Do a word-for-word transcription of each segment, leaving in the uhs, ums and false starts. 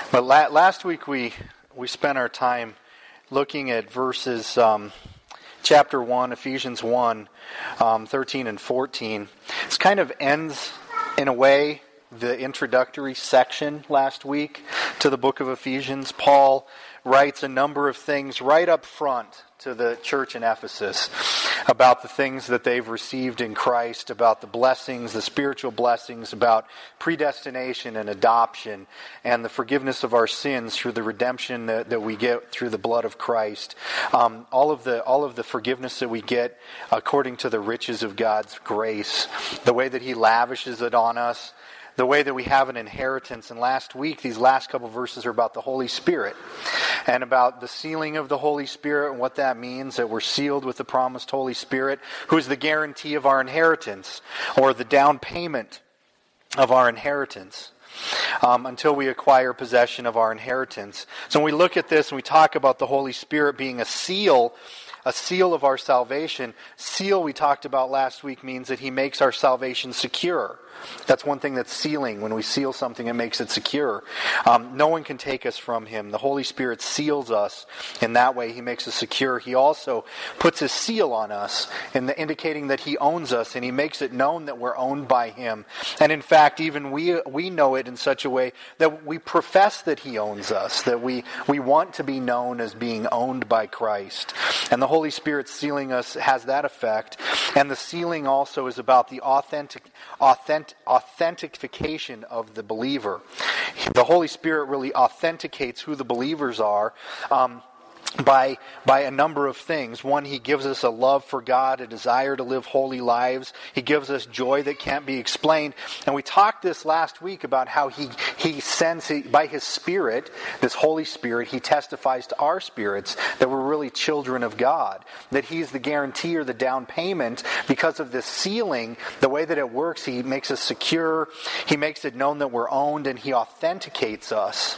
But la- last week we we spent our time looking at verses, um, chapter one, Ephesians one, um, thirteen and fourteen. This kind of ends, in a way, the introductory section last week to the book of Ephesians. Paul writes a number of things right up front to the church in Ephesus about the things that they've received in Christ, about the blessings, the spiritual blessings, about predestination and adoption, and the forgiveness of our sins through the redemption that, that we get through the blood of Christ. Um, all of the all of the forgiveness that we get according to the riches of God's grace, the way that He lavishes it on us, the way that we have an inheritance. And last week, these last couple verses are about the Holy Spirit and about the sealing of the Holy Spirit and what that means, that we're sealed with the promised Holy Spirit, who is the guarantee of our inheritance, or the down payment of our inheritance, um, until we acquire possession of our inheritance. So when we look at this and we talk about the Holy Spirit being a seal, a seal of our salvation, seal we talked about last week means that He makes our salvation secure. That's one thing that's sealing. When we seal something, it makes it secure. Um, no one can take us from Him. The Holy Spirit seals us in that way. He makes us secure. He also puts His seal on us, in the, indicating that He owns us, and He makes it known that we're owned by Him. And in fact, even we we know it in such a way that we profess that He owns us, that we, we want to be known as being owned by Christ. And the Holy Spirit sealing us has that effect. And the sealing also is about the authentic, authentic authentication of the believer. The Holy Spirit really authenticates who the believers are um, by by a number of things. One, He gives us a love for God, a desire to live holy lives. He gives us joy that can't be explained. And we talked this last week about how He He sends, he, by His Spirit, this Holy Spirit, He testifies to our spirits that we're really children of God. That He's the guarantee or the down payment. Because of this sealing, the way that it works, He makes us secure. He makes it known that we're owned, and He authenticates us.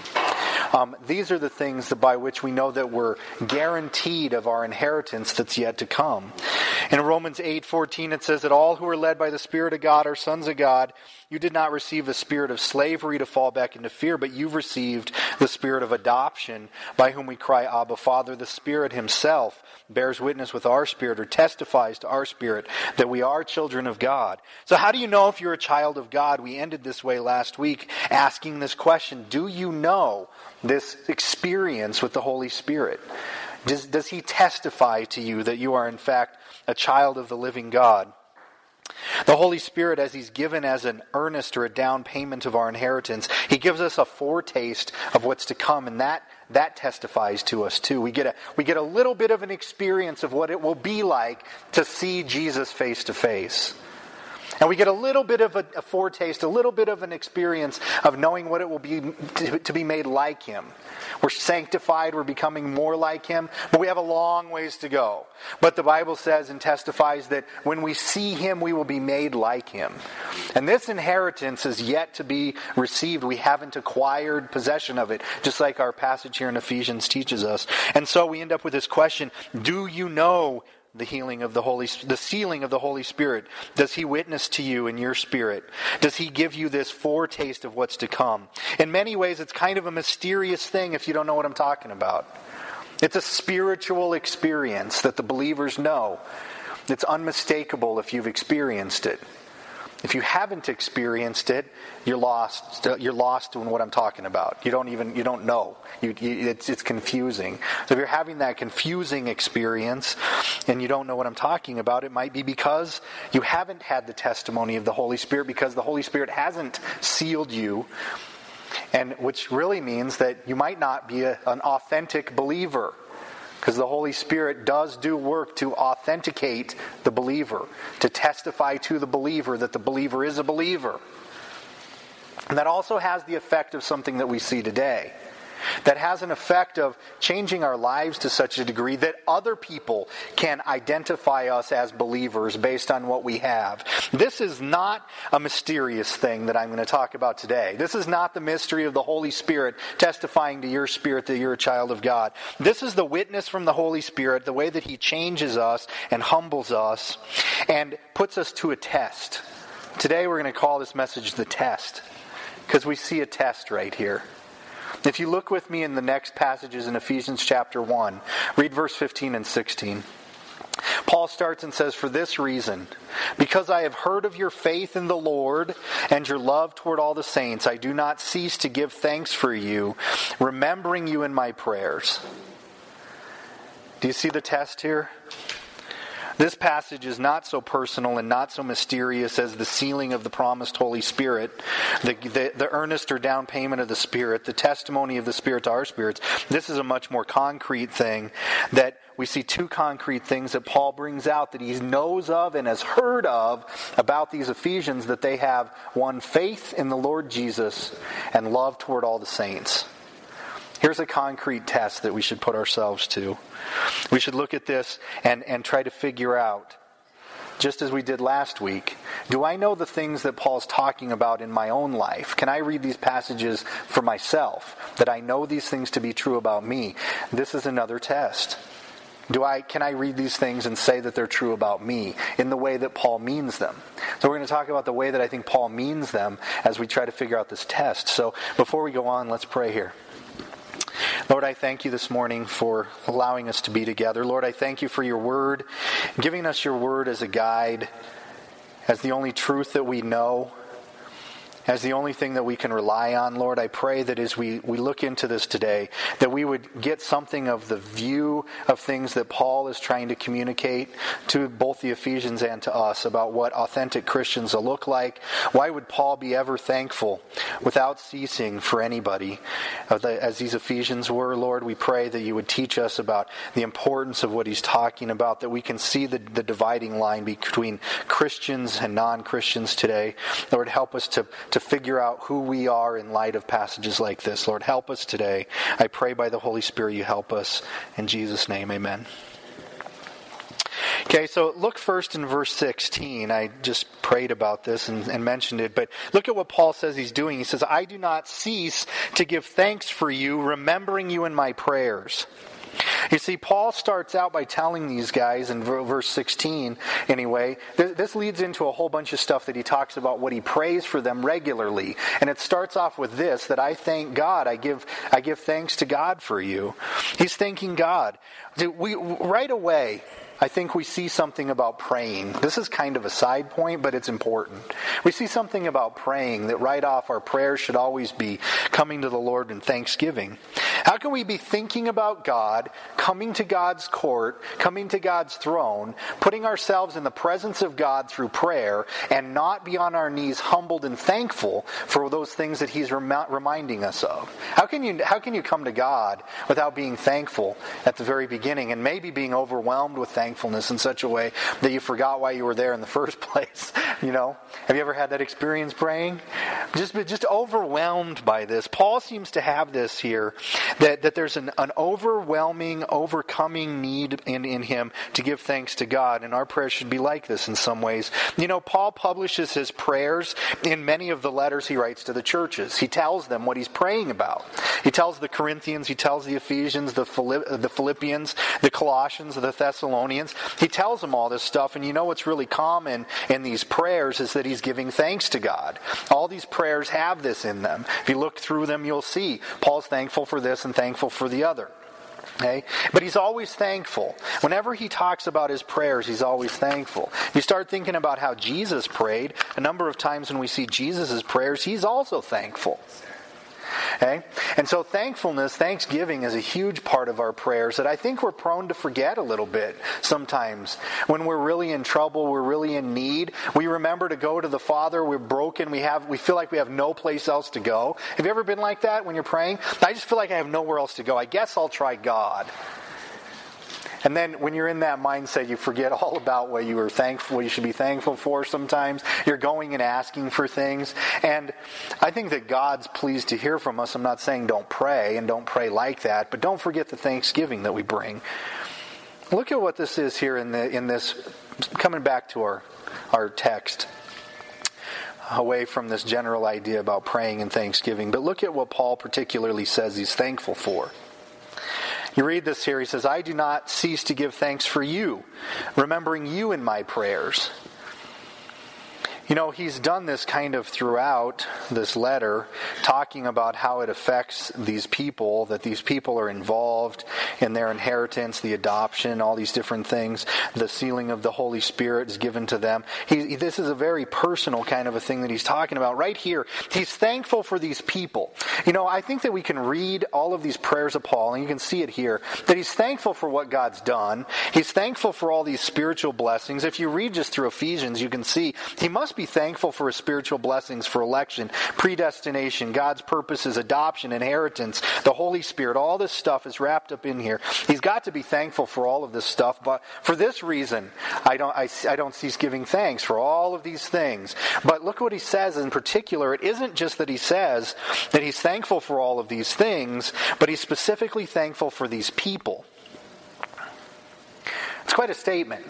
Um, these are the things that by which we know that we're guaranteed of our inheritance that's yet to come. In Romans eight fourteen it says that all who are led by the Spirit of God are sons of God. You did not receive the spirit of slavery to fall back into fear, but you've received the spirit of adoption, by whom we cry, Abba, Father. The Spirit Himself bears witness with our spirit, or testifies to our spirit, that we are children of God. So how do you know if you're a child of God? We ended this way last week, asking this question: do you know this experience with the Holy Spirit? Does, does He testify to you that you are in fact a child of the living God? The Holy Spirit, as He's given as an earnest or a down payment of our inheritance, He gives us a foretaste of what's to come, and that that testifies to us too. We get a we get a little bit of an experience of what it will be like to see Jesus face to face. And we get a little bit of a, a foretaste, a little bit of an experience of knowing what it will be to, to be made like Him. We're sanctified, we're becoming more like Him, but we have a long ways to go. But the Bible says and testifies that when we see Him, we will be made like Him. And this inheritance is yet to be received. We haven't acquired possession of it, just like our passage here in Ephesians teaches us. And so we end up with this question: do you know the healing of the Holy, the sealing of the Holy Spirit? Does He witness to you in your spirit? Does He give you this foretaste of what's to come? In many ways, it's kind of a mysterious thing if you don't know what I'm talking about. It's a spiritual experience that the believers know. It's unmistakable if you've experienced it. If you haven't experienced it, you're lost. You're lost in what I'm talking about. You don't even you don't know. You, you, it's it's confusing. So if you're having that confusing experience and you don't know what I'm talking about, it might be because you haven't had the testimony of the Holy Spirit, because the Holy Spirit hasn't sealed you, and which really means that you might not be a, an authentic believer. Because the Holy Spirit does do work to authenticate the believer, to testify to the believer that the believer is a believer. And that also has the effect of something that we see today. That has an effect of changing our lives to such a degree that other people can identify us as believers based on what we have. This is not a mysterious thing that I'm going to talk about today. This is not the mystery of the Holy Spirit testifying to your spirit that you're a child of God. This is the witness from the Holy Spirit, the way that He changes us and humbles us and puts us to a test. Today we're going to call this message the test, because we see a test right here. If you look with me in the next passages in Ephesians chapter one, read verse fifteen and sixteen. Paul starts and says, "For this reason, because I have heard of your faith in the Lord and your love toward all the saints, I do not cease to give thanks for you, remembering you in my prayers." Do you see the test here? This passage is not so personal and not so mysterious as the sealing of the promised Holy Spirit, the, the, the earnest or down payment of the Spirit, the testimony of the Spirit to our spirits. This is a much more concrete thing that we see two concrete things that Paul brings out that he knows of and has heard of about these Ephesians, that they have, one, faith in the Lord Jesus and love toward all the saints. Here's a concrete test that we should put ourselves to. We should look at this and, and try to figure out, just as we did last week, do I know the things that Paul's talking about in my own life? Can I read these passages for myself, that I know these things to be true about me? This is another test. Do I can I read these things and say that they're true about me in the way that Paul means them? So we're going to talk about the way that I think Paul means them as we try to figure out this test. So before we go on, let's pray here. Lord, I thank you this morning for allowing us to be together. Lord, I thank you for your word, giving us your word as a guide, as the only truth that we know, as the only thing that we can rely on. Lord, I pray that as we, we look into this today, that we would get something of the view of things that Paul is trying to communicate to both the Ephesians and to us about what authentic Christians will look like. Why would Paul be ever thankful without ceasing for anybody? As these Ephesians were, Lord, we pray that you would teach us about the importance of what he's talking about, that we can see the, the dividing line between Christians and non-Christians today. Lord, help us to to figure out who we are in light of passages like this. Lord, help us today. I pray by the Holy Spirit you help us. In Jesus' name, amen. Okay, so look first in verse sixteen. I just prayed about this and, and mentioned it, but look at what Paul says he's doing. He says, "I do not cease to give thanks for you, remembering you in my prayers." You see, Paul starts out by telling these guys in verse sixteen, anyway, th- this leads into a whole bunch of stuff that he talks about what he prays for them regularly. And it starts off with this, that I thank God, I give I give thanks to God for you. He's thanking God. We, right away, I think we see something about praying. This is kind of a side point, but it's important. We see something about praying that right off our prayers should always be coming to the Lord in thanksgiving. How can we be thinking about God, coming to God's court, coming to God's throne, putting ourselves in the presence of God through prayer, and not be on our knees humbled and thankful for those things that He's rem- reminding us of? How can you how can you come to God without being thankful at the very beginning, and maybe being overwhelmed with thankfulness in such a way that you forgot why you were there in the first place? You know, have you ever had that experience praying? Just just overwhelmed by this. Paul seems to have this here. That, that there's an, an overwhelming, overcoming need in, in him to give thanks to God. And our prayers should be like this in some ways. You know, Paul publishes his prayers in many of the letters he writes to the churches. He tells them what he's praying about. He tells the Corinthians, he tells the Ephesians, the, Philipp, the Philippians, the Colossians, the Thessalonians. He tells them all this stuff. And you know what's really common in these prayers is that he's giving thanks to God. All these prayers have this in them. If you look through them, you'll see Paul's thankful for this and thankful for the other. Okay? But he's always thankful. Whenever he talks about his prayers, he's always thankful. You start thinking about how Jesus prayed. A number of times when we see Jesus' prayers, he's also thankful. Okay? And so thankfulness, thanksgiving is a huge part of our prayers that I think we're prone to forget a little bit sometimes. When we're really in trouble, we're really in need, we remember to go to the Father, we're broken, we have we feel like we have no place else to go. Have you ever been like that when you're praying? I just feel like I have nowhere else to go. I guess I'll try God. And then when you're in that mindset, you forget all about what you were thankful, what you should be thankful for sometimes. You're going and asking for things. And I think that God's pleased to hear from us. I'm not saying don't pray and don't pray like that, but don't forget the thanksgiving that we bring. Look at what this is here in the in this, coming back to our, our text, away from this general idea about praying and thanksgiving. But look at what Paul particularly says he's thankful for. You read this here, he says, I do not cease to give thanks for you, remembering you in my prayers. You know, he's done this kind of throughout this letter, talking about how it affects these people, that these people are involved in their inheritance, the adoption, all these different things. The sealing of the Holy Spirit is given to them. He, this is a very personal kind of a thing that he's talking about right here. He's thankful for these people. You know, I think that we can read all of these prayers of Paul, and you can see it here, that he's thankful for what God's done. He's thankful for all these spiritual blessings. If you read just through Ephesians, you can see he must be thankful for his spiritual blessings for election, predestination, God's purposes, adoption, inheritance, the Holy Spirit. All this stuff is wrapped up in here. He's got to be thankful for all of this stuff, but for this reason, I don't, I, I don't cease giving thanks for all of these things. But look what he says in particular. It isn't just that he says that he's thankful for all of these things, but he's specifically thankful for these people. It's quite a statement.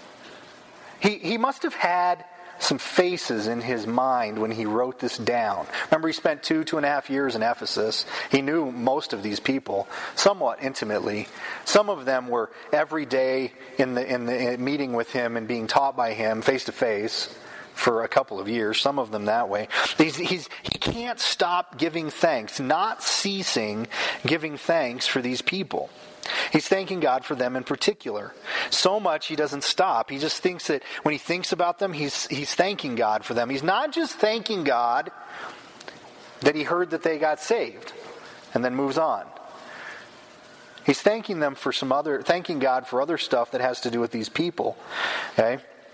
He, he must have had some faces in his mind when he wrote this down. Remember, he spent two, two and a half years in Ephesus. He knew most of these people somewhat intimately. Some of them were every day in the in the in meeting with him and being taught by him face to face for a couple of years. Some of them that way. He's, he's he can't stop giving thanks, not ceasing giving thanks for these people. He's thanking God for them in particular. So much he doesn't stop. He just thinks that when he thinks about them, he's he's thanking God for them. He's not just thanking God that he heard that they got saved and then moves on. He's thanking them for some other, thanking God for other stuff that has to do with these people. Okay?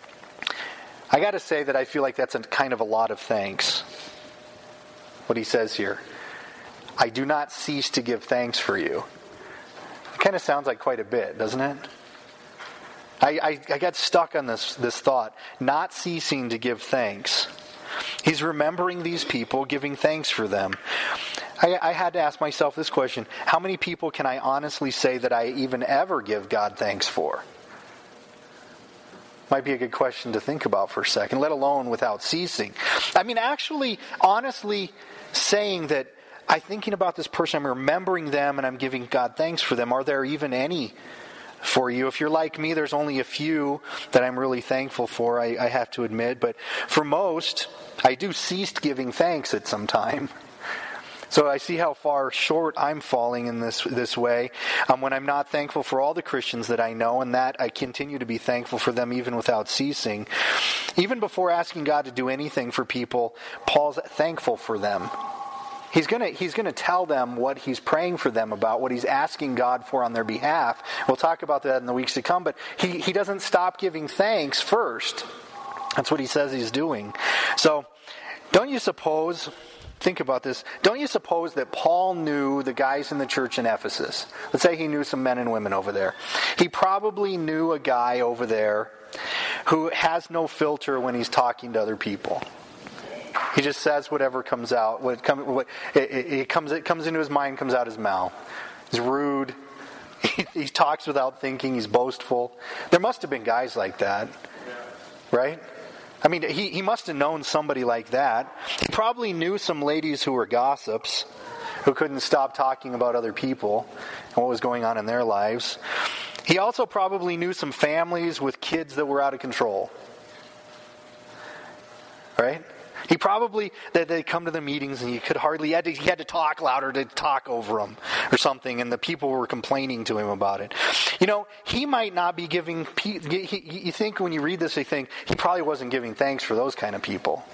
I got to say that I feel like that's a kind of a lot of thanks. What he says here. I do not cease to give thanks for you. Kind of sounds like quite a bit, doesn't it? I, I, I got stuck on this, this thought. Not ceasing to give thanks. He's remembering these people, giving thanks for them. I, I had to ask myself this question. How many people can I honestly say that I even ever give God thanks for? Might be a good question to think about for a second, let alone without ceasing. I mean, actually, honestly saying that I'm thinking about this person, I'm remembering them, and I'm giving God thanks for them. Are there even any for you? If you're like me, there's only a few that I'm really thankful for, I, I have to admit. But for most, I do cease giving thanks at some time. So I see how far short I'm falling in this this way um, when I'm not thankful for all the Christians that I know, and that I continue to be thankful for them even without ceasing. Even before asking God to do anything for people, Paul's thankful for them. He's gonna he's gonna tell them what he's praying for them about, what he's asking God for on their behalf. We'll talk about that in the weeks to come, but he, he doesn't stop giving thanks first. That's what he says he's doing. So, don't you suppose, think about this, don't you suppose that Paul knew the guys in the church in Ephesus? Let's say he knew some men and women over there. He probably knew a guy over there who has no filter when he's talking to other people. He just says whatever comes out. What, come, what it, it, it comes, it comes into his mind, comes out his mouth. He's rude. He, he talks without thinking. He's boastful. There must have been guys like that, right? I mean, he, he must have known somebody like that. He probably knew some ladies who were gossips, who couldn't stop talking about other people and what was going on in their lives. He also probably knew some families with kids that were out of control, right? He probably, that they come to the meetings and he could hardly, he had, to, he had to talk louder to talk over them or something, and the people were complaining to him about it. You know, he might not be giving, he, you think when you read this, you think he probably wasn't giving thanks for those kind of people.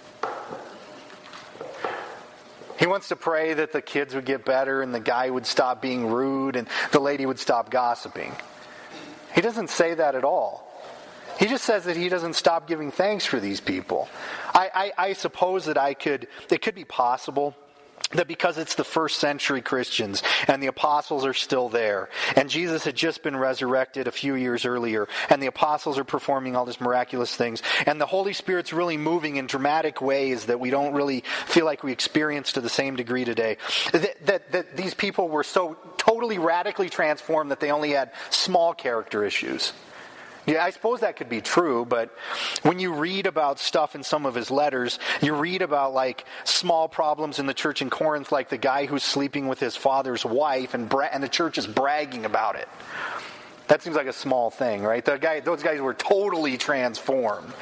He wants to pray that the kids would get better and the guy would stop being rude and the lady would stop gossiping. He doesn't say that at all. He just says that he doesn't stop giving thanks for these people. I, I, I suppose that I could, it could be possible that because it's the first century Christians and the apostles are still there, and Jesus had just been resurrected a few years earlier, and the apostles are performing all these miraculous things, and the Holy Spirit's really moving in dramatic ways that we don't really feel like we experience to the same degree today, that, that, that these people were so totally radically transformed that they only had small character issues. Yeah, I suppose that could be true, but when you read about stuff in some of his letters, you read about like small problems in the church in Corinth, like the guy who's sleeping with his father's wife, and bra- and the church is bragging about it. That seems like a small thing, right? The guy, those guys were totally transformed.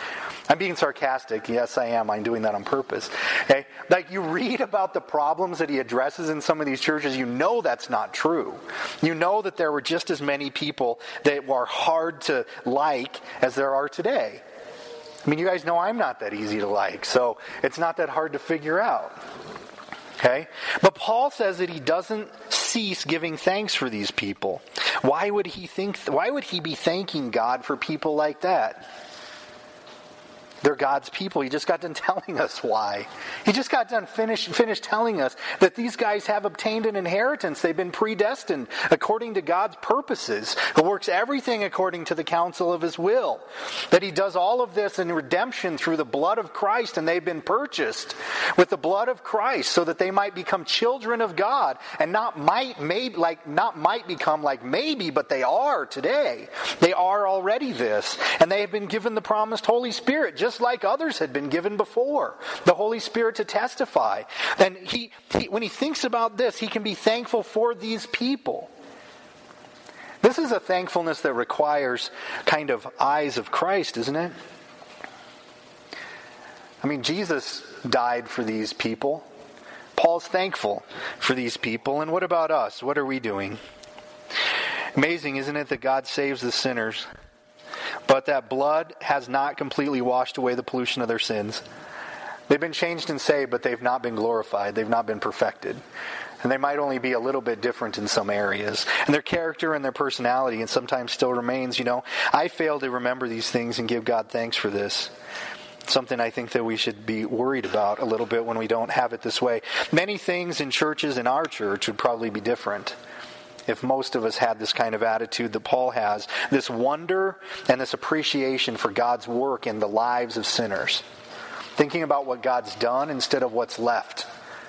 I'm being sarcastic. Yes, I am. I'm doing that on purpose. Okay? Like, you read about the problems that he addresses in some of these churches, you know that's not true. You know that there were just as many people that were hard to like as there are today. I mean, you guys know I'm not that easy to like, so it's not that hard to figure out. Okay? But Paul says that he doesn't cease giving thanks for these people. Why would he think, why would he be thanking God for people like that? They're God's people. He just got done telling us why. He just got done finished finished telling us that these guys have obtained an inheritance. They've been predestined according to God's purposes, who works everything according to the counsel of his will. That he does all of this in redemption through the blood of Christ, and they've been purchased with the blood of Christ so that they might become children of God, and not might maybe like not might become like maybe, but they are today. They are already this, and they have been given the promised Holy Spirit, just Just like others had been given before, the Holy Spirit to testify. And he, he, when he thinks about this, he can be thankful for these people. This is a thankfulness that requires kind of eyes of Christ, isn't it? I mean, Jesus died for these people. Paul's thankful for these people. And what about us? What are we doing? Amazing, isn't it, that God saves the sinners, but that blood has not completely washed away the pollution of their sins. They've been changed and saved, but they've not been glorified. They've not been perfected. And they might only be a little bit different in some areas. And their character and their personality and sometimes still remains, you know. I fail to remember these things and give God thanks for this. Something I think that we should be worried about a little bit when we don't have it this way. Many things in churches, in our church, would probably be different if most of us had this kind of attitude that Paul has, this wonder and this appreciation for God's work in the lives of sinners. Thinking about what God's done instead of what's left.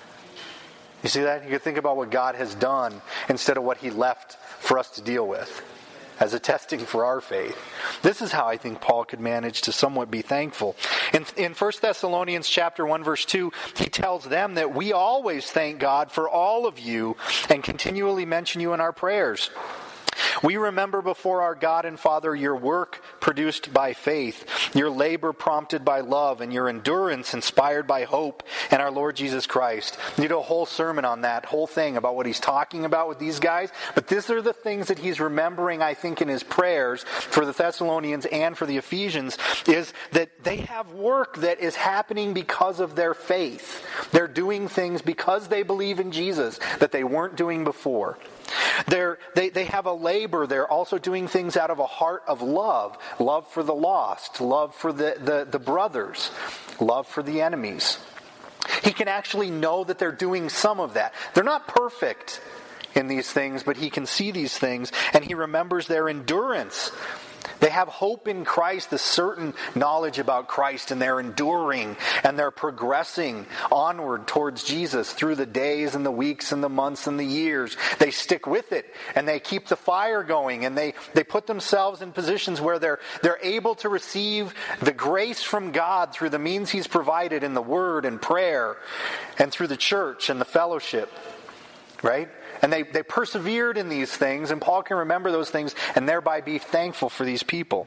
You see that? You can think about what God has done instead of what he left for us to deal with, as a testing for our faith. This is how I think Paul could manage to somewhat be thankful. In, in First Thessalonians chapter one, verse two, he tells them that we always thank God for all of you and continually mention you in our prayers. We remember before our God and Father your work produced by faith, your labor prompted by love, and your endurance inspired by hope in our Lord Jesus Christ. You do a whole sermon on that whole thing about what he's talking about with these guys, but these are the things that he's remembering, I think, in his prayers for the Thessalonians and for the Ephesians, is that they have work that is happening because of their faith. They're doing things because they believe in Jesus that they weren't doing before. They're, they, they have a labor. They're also doing things out of a heart of love. Love for the lost. Love for the, the, the brothers. Love for the enemies. He can actually know that they're doing some of that. They're not perfect in these things, but he can see these things, and he remembers their endurance. They have hope in Christ, the certain knowledge about Christ, and they're enduring, and they're progressing onward towards Jesus through the days and the weeks and the months and the years. They stick with it, and they keep the fire going, and they, they put themselves in positions where they're, they're able to receive the grace from God through the means he's provided in the Word and prayer, and through the church and the fellowship, right? And they, they persevered in these things, and Paul can remember those things and thereby be thankful for these people.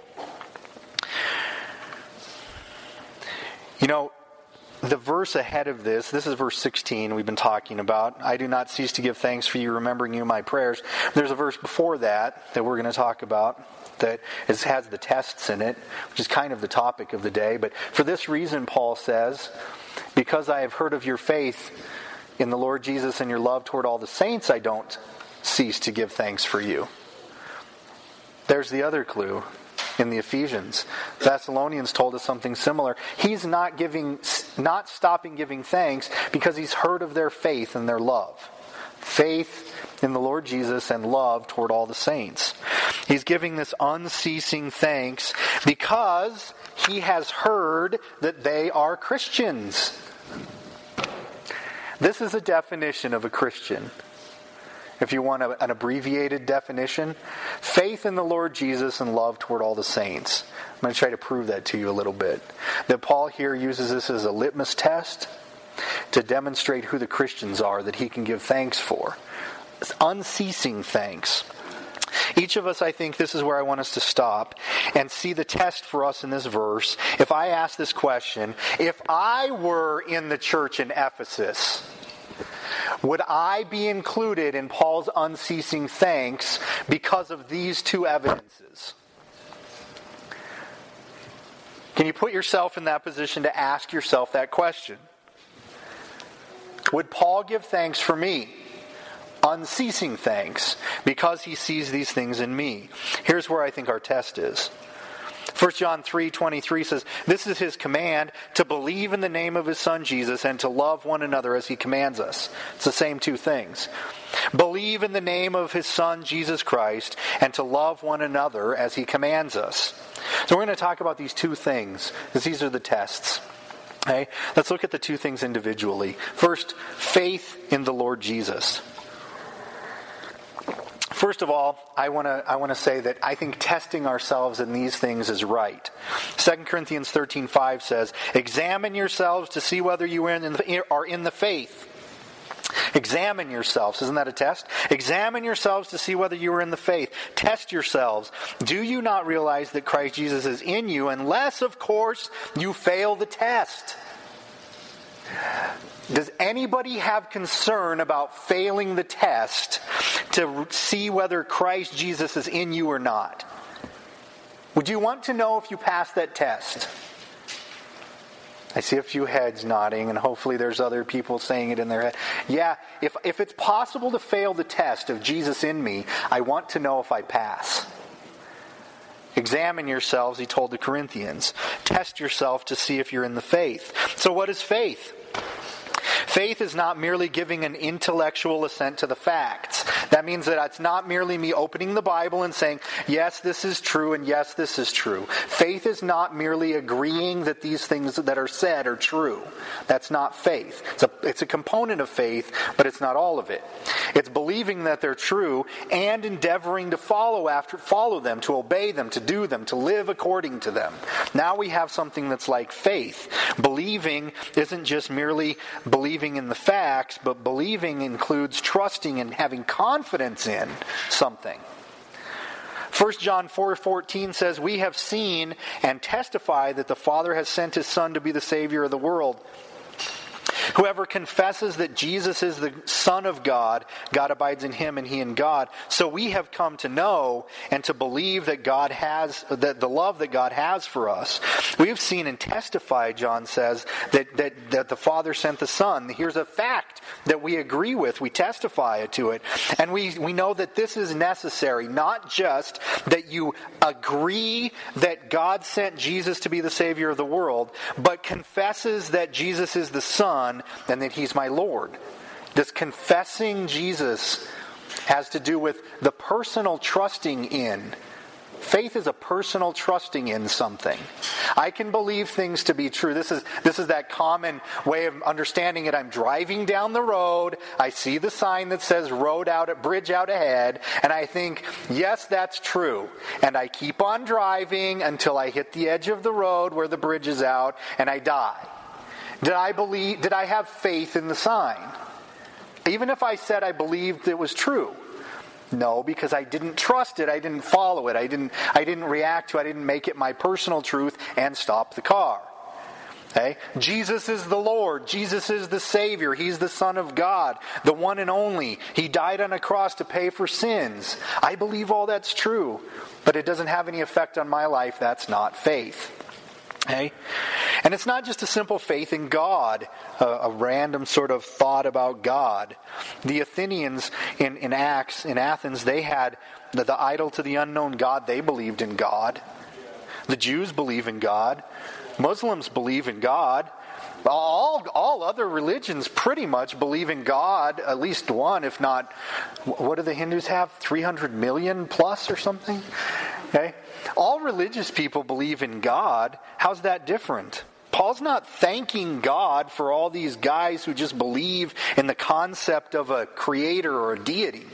You know, the verse ahead of this, this is verse sixteen we've been talking about. I do not cease to give thanks for you, remembering you in my prayers. There's a verse before that that we're going to talk about that is, has the tests in it, which is kind of the topic of the day. But for this reason, Paul says, because I have heard of your faith in the Lord Jesus and your love toward all the saints, I don't cease to give thanks for you. There's the other clue in the Ephesians. Thessalonians told us something similar. He's not giving, not stopping giving thanks because he's heard of their faith and their love. Faith in the Lord Jesus and love toward all the saints. He's giving this unceasing thanks because he has heard that they are Christians. This is a definition of a Christian. If you want a, an abbreviated definition, faith in the Lord Jesus and love toward all the saints. I'm going to try to prove that to you a little bit. That Paul here uses this as a litmus test to demonstrate who the Christians are that he can give thanks for. It's unceasing thanks. Each of us, I think this is where I want us to stop and see the test for us in this verse. If I ask this question, if I were in the church in Ephesus, would I be included in Paul's unceasing thanks because of these two evidences? Can you put yourself in that position to ask yourself that question? Would Paul give thanks for me? Unceasing thanks, because he sees these things in me. Here's where I think our test is. First John three twenty-three says, this is his command, to believe in the name of his Son Jesus and to love one another as he commands us. It's the same two things. Believe in the name of his Son Jesus Christ and to love one another as he commands us. So we're going to talk about these two things, because these are the tests. Okay? Let's look at the two things individually. First, faith in the Lord Jesus. First of all, I want to I want to say that I think testing ourselves in these things is right. Second Corinthians thirteen five says, examine yourselves to see whether you are in the, are in the faith. Examine yourselves. Isn't that a test? Examine yourselves to see whether you are in the faith. Test yourselves. Do you not realize that Christ Jesus is in you, unless, of course, you fail the test? Does anybody have concern about failing the test to see whether Christ Jesus is in you or not? Would you want to know if you passed that test? I see a few heads nodding, and hopefully there's other people saying it in their head. Yeah, if if it's possible to fail the test of Jesus in me, I want to know if I pass. Examine yourselves, he told the Corinthians. Test yourself to see if you're in the faith. So what is faith? Faith is not merely giving an intellectual assent to the facts. That means that it's not merely me opening the Bible and saying, yes, this is true, and yes, this is true. Faith is not merely agreeing that these things that are said are true. That's not faith. It's a, it's a component of faith, but it's not all of it. It's believing that they're true and endeavoring to follow after, follow them, to obey them, to do them, to live according to them. Now we have something that's like faith. Believing isn't just merely believing in the facts, but believing includes trusting and having confidence in something. First John four fourteen says, we have seen and testify that the Father has sent his Son to be the Savior of the world. Whoever confesses that Jesus is the Son of God, God abides in him and he in God. So we have come to know and to believe that God has, that the love that God has for us. We have seen and testified, John says, that, that, that the Father sent the Son. Here's a fact that we agree with. We testify to it. And we, we know that this is necessary, not just that you agree that God sent Jesus to be the Savior of the world, but confesses that Jesus is the Son and that he's my Lord. This confessing Jesus has to do with the personal trusting in. Faith is a personal trusting in something. I can believe things to be true. This is this is that common way of understanding it. I'm driving down the road. I see the sign that says road out at bridge out ahead, and I think, yes, that's true. And I keep on driving until I hit the edge of the road where the bridge is out, and I die. Did I believe, did I have faith in the sign? Even if I said I believed it was true. No, because I didn't trust it, I didn't follow it, I didn't I didn't react to it, I didn't make it my personal truth and stop the car. Okay? Jesus is the Lord, Jesus is the Savior, he's the Son of God, the one and only. He died on a cross to pay for sins. I believe all that's true, but it doesn't have any effect on my life. That's not faith. Okay? And it's not just a simple faith in God, a, a random sort of thought about God. The Athenians in, in Acts, in Athens, they had the, the idol to the unknown God. They believed in God. The Jews believe in God. Muslims believe in God. All, all other religions pretty much believe in God, at least one, if not, what do the Hindus have? three hundred million plus or something? Okay? All religious people believe in God. How's that different? Paul's not thanking God for all these guys who just believe in the concept of a creator or a deity.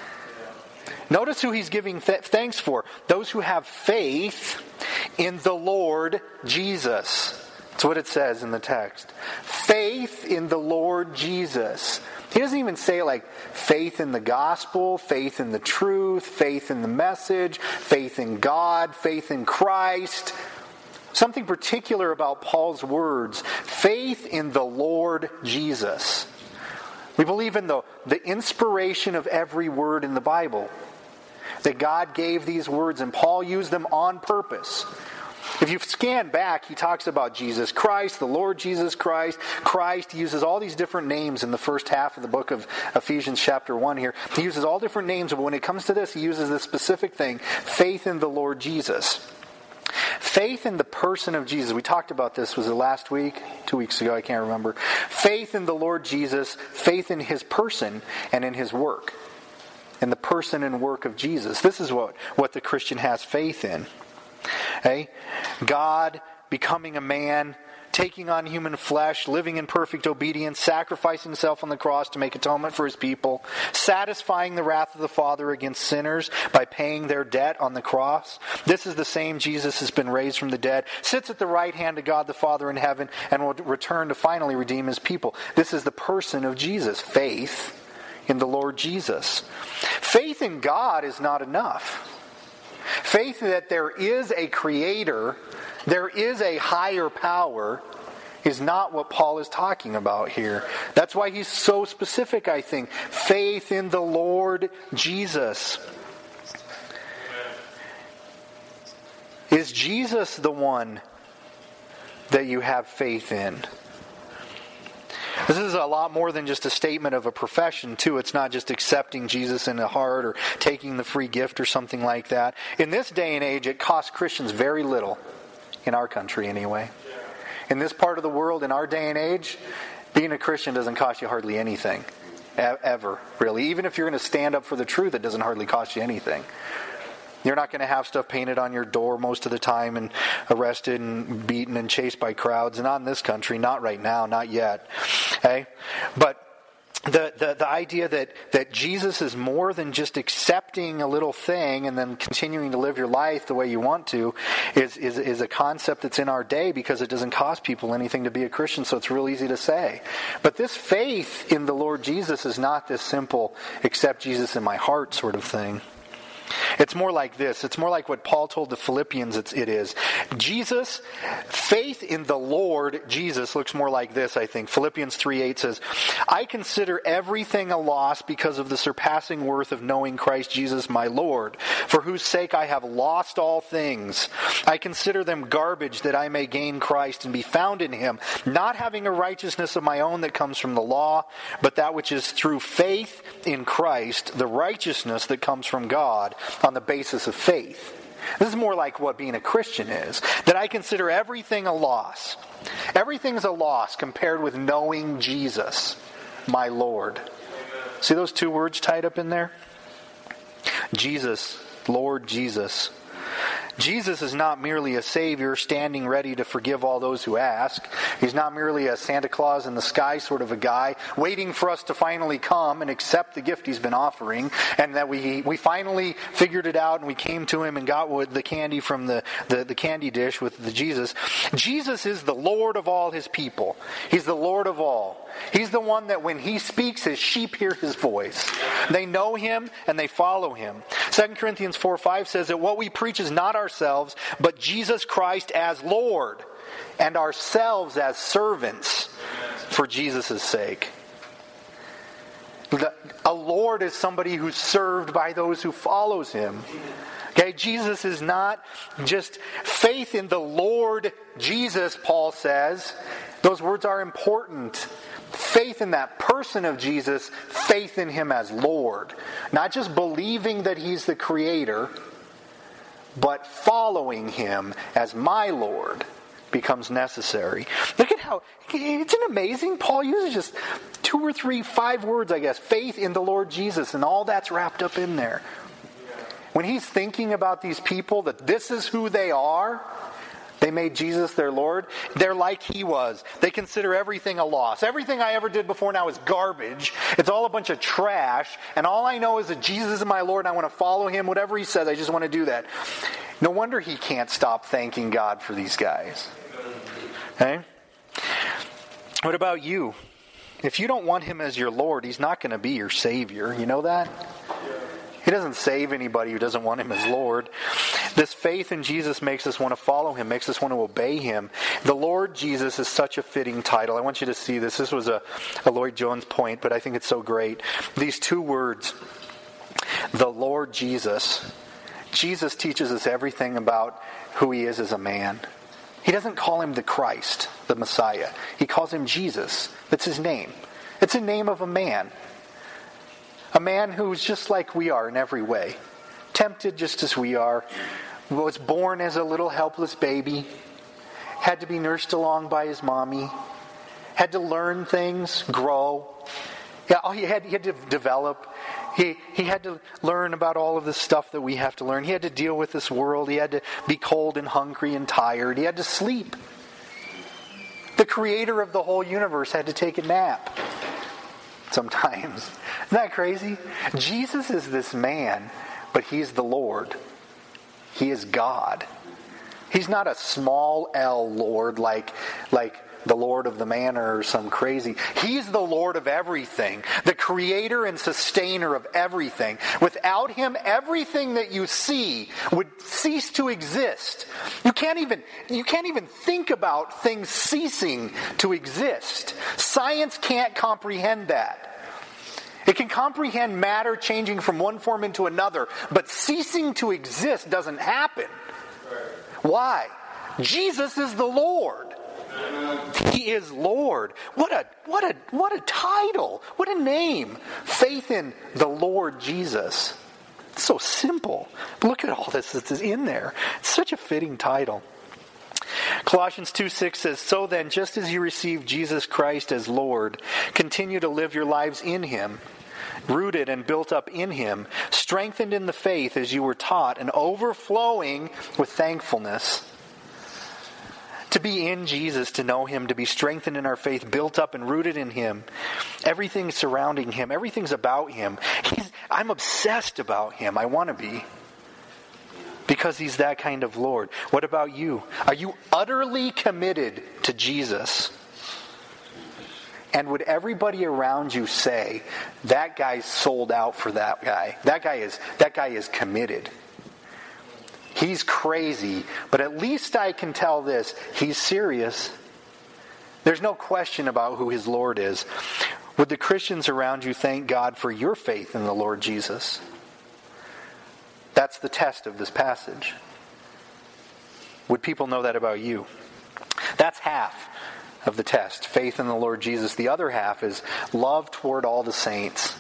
Notice who he's giving th- thanks for. Those who have faith in the Lord Jesus. That's what it says in the text. Faith in the Lord Jesus. He doesn't even say like faith in the gospel, faith in the truth, faith in the message, faith in God, faith in Christ. Something particular about Paul's words, faith in the Lord Jesus. We believe in the, the inspiration of every word in the Bible. That God gave these words and Paul used them on purpose. If you scan back, he talks about Jesus Christ, the Lord Jesus Christ, Christ. He uses all these different names in the first half of the book of Ephesians chapter one here. He uses all different names, but when it comes to this, he uses this specific thing, faith in the Lord Jesus. Faith in the person of Jesus. We talked about this, was it last week? Two weeks ago, I can't remember. Faith in the Lord Jesus, faith in his person and in his work. In the person and work of Jesus. This is what, what the Christian has faith in. Okay? God becoming a man, taking on human flesh, living in perfect obedience, sacrificing himself on the cross to make atonement for his people, satisfying the wrath of the Father against sinners by paying their debt on the cross. This is the same Jesus has been raised from the dead, sits at the right hand of God the Father in heaven, and will return to finally redeem his people. This is the person of Jesus. Faith in the Lord Jesus. Faith in God is not enough. Faith that there is a creator, there is a higher power, is not what Paul is talking about here. That's why he's so specific, I think. Faith in the Lord Jesus. Is Jesus the one that you have faith in? This is a lot more than just a statement of a profession, too. It's not just accepting Jesus in the heart or taking the free gift or something like that. In this day and age, it costs Christians very little. In our country, anyway. In this part of the world, in our day and age, being a Christian doesn't cost you hardly anything. Ever, really. Even if you're going to stand up for the truth, it doesn't hardly cost you anything. You're not going to have stuff painted on your door most of the time and arrested and beaten and chased by crowds. Not in this country. Not right now. Not yet. Okay? But the, the, the idea that, that Jesus is more than just accepting a little thing and then continuing to live your life the way you want to is, is, is a concept that's in our day because it doesn't cost people anything to be a Christian, so it's real easy to say. But this faith in the Lord Jesus is not this simple, accept Jesus in my heart sort of thing. It's more like this. It's more like what Paul told the Philippians it's, it is. Jesus, faith in the Lord Jesus looks more like this, I think. Philippians three eight says, I consider everything a loss because of the surpassing worth of knowing Christ Jesus my Lord, for whose sake I have lost all things. I consider them garbage that I may gain Christ and be found in him, not having a righteousness of my own that comes from the law, but that which is through faith in Christ, the righteousness that comes from God on the basis of faith. This is more like what being a Christian is. That I consider everything a loss. Everything's a loss compared with knowing Jesus, my Lord. See those two words tied up in there? Jesus, Lord Jesus. Jesus is not merely a Savior standing ready to forgive all those who ask. He's not merely a Santa Claus in the sky sort of a guy waiting for us to finally come and accept the gift he's been offering, and that we we finally figured it out and we came to him and got the candy from the, the, the candy dish with the Jesus. Jesus is the Lord of all his people. He's the Lord of all. He's the one that when he speaks, his sheep hear his voice. They know him and they follow him. Second Corinthians four five says that what we preach is not ourselves, but Jesus Christ as Lord, and ourselves as servants for Jesus' sake. The, a Lord is somebody who's served by those who follows him. Okay, Jesus is not just faith in the Lord Jesus, Paul says. Those words are important. Faith in that person of Jesus, faith in him as Lord. Not just believing that he's the creator, but following him as my Lord becomes necessary. Look at how, it's an amazing, Paul uses just two or three, five words, I guess. Faith in the Lord Jesus, and all that's wrapped up in there. When he's thinking about these people, that this is who they are, they made Jesus their Lord, they're like he was. They consider everything a loss. Everything I ever did before now is garbage. It's all a bunch of trash, and all I know is that Jesus is my Lord and I want to follow him. Whatever he says, I just want to do that. No wonder he can't stop thanking God for these guys. Okay? What about you? If you don't want him as your Lord, he's not going to be your Savior. You know that? He doesn't save anybody who doesn't want him as Lord. This faith in Jesus makes us want to follow him, makes us want to obey him. The Lord Jesus is such a fitting title. I want you to see this. This was a, a Lloyd Jones point, but I think it's so great. These two words, the Lord Jesus. Jesus teaches us everything about who he is as a man. He doesn't call him the Christ, the Messiah. He calls him Jesus. That's his name. It's a name of a man. A man who's just like we are in every way. Tempted just as we are. Was born as a little helpless baby. Had to be nursed along by his mommy. Had to learn things, grow. Yeah, he had, he had to develop. He, he had to learn about all of this stuff that we have to learn. He had to deal with this world. He had to be cold and hungry and tired. He had to sleep. The creator of the whole universe had to take a nap sometimes. Isn't that crazy? Jesus is this man, but he's the Lord. He is God. He's not a small L Lord like, like the Lord of the Manor or some crazy. He's the Lord of everything. The creator and sustainer of everything. Without him, everything that you see would cease to exist. You can't even, you can't even think about things ceasing to exist. Science can't comprehend that. It can comprehend matter changing from one form into another, but ceasing to exist doesn't happen. Why? Jesus is the Lord. He is Lord. What a what a what a title. What a name. Faith in the Lord Jesus. It's so simple. Look at all this that's in there. It's such a fitting title. Colossians two six says, "So then, just as you received Jesus Christ as Lord, continue to live your lives in him, rooted and built up in him, strengthened in the faith as you were taught, and overflowing with thankfulness." To be in Jesus, to know him, to be strengthened in our faith, built up and rooted in him. Everything surrounding him, everything's about him. He's, I'm obsessed about him. I want to be. Because he's that kind of Lord. What about you? Are you utterly committed to Jesus? And would everybody around you say, that guy's sold out for that guy. That guy is, that guy is committed. He's crazy, but at least I can tell this, he's serious. There's no question about who his Lord is. Would the Christians around you thank God for your faith in the Lord Jesus? That's the test of this passage. Would people know that about you? That's half of the test, faith in the Lord Jesus. The other half is love toward all the saints.